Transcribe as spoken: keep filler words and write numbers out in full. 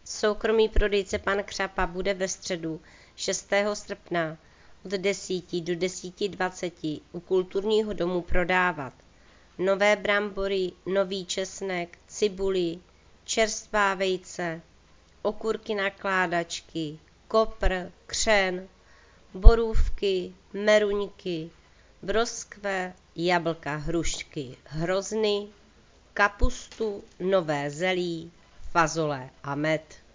Soukromý prodejce pan Křapa bude ve středu šestého srpna od deseti do deseti dvaceti u kulturního domu prodávat nové brambory, nový česnek, cibuli, čerstvá vejce, okurky nakládačky, kopr, křen, borůvky, meruňky, broskve, jablka, hrušky, hrozny, kapustu, nové zelí, fazole a med.